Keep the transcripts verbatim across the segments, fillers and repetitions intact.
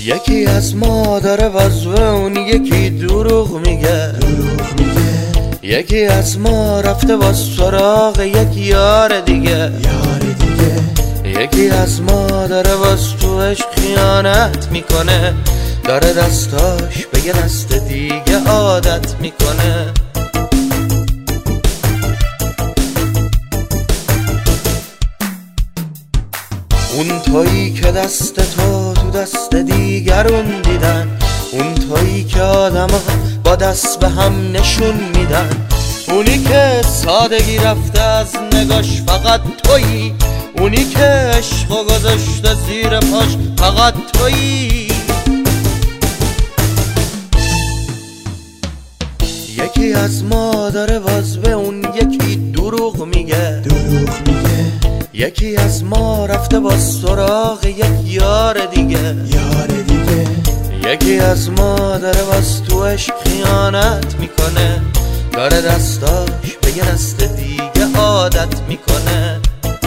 یکی از ما داره وظیفه اون یکی دروغ میگه یکی از ما رفته با سراغ یک یار دیگه یار دیگه یکی از ما داره باز تو عشق خیانت میکنه داره دستاش به یه دست دیگه عادت میکنه اون تویی که دست تو تو دست دیگرون دیدن اون تویی که آدم ها با دست به هم نشون میدن اونی که سادگی رفته از نگاش فقط تویی اونی که عشقو گذاشته زیر پاش فقط تویی یکی از ما داره باز به اون یکی دروغ میگه دروغ میگه یکی از ما رفته با سراغ یک یار دیگه یار دیگه یکی از ما داره باز تو عشق خیانت میکنه داره دستاش به یه دست دیگه عادت میکنه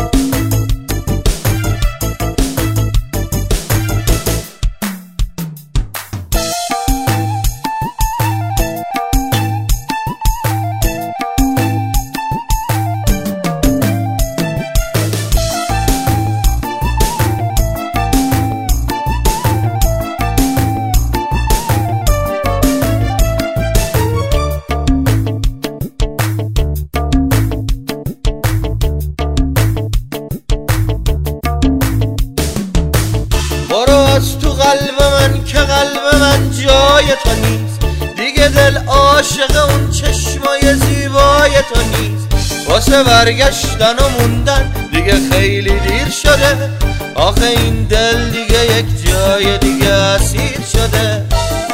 برو از تو قلب من که قلب من جای تو نیست دیگه دل عاشق اون چشمای زیبای تو نیست واسه برگشتن و موندن دیگه خیلی دیر شده آخه این دل دیگه یک جای دیگه اسیر شده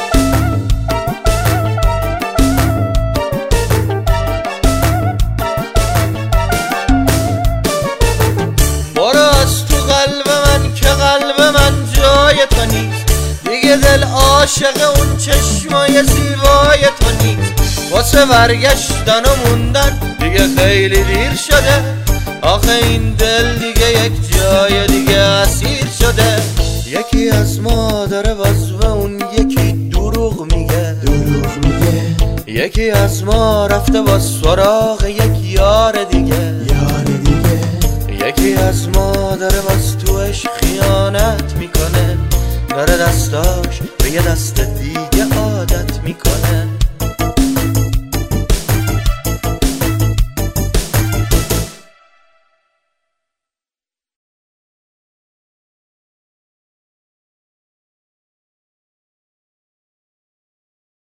برو از تو قلب من که قلب من جای تو نیست دیگه دل عاشق اون چشمای زیبای تو نیست واسه برگشتن و موندن دیگه خیلی دیر شده آخه این دل دیگه یک جای دیگه اسیر شده یکی از ما داره باز به اون یکی دروغ میگه دروغ میگه یکی از ما رفته با سراغ یک یار دیگه یار دیگه یکی از ما داره باز تو عشق خیانت میکنه داره دستاش به یه دست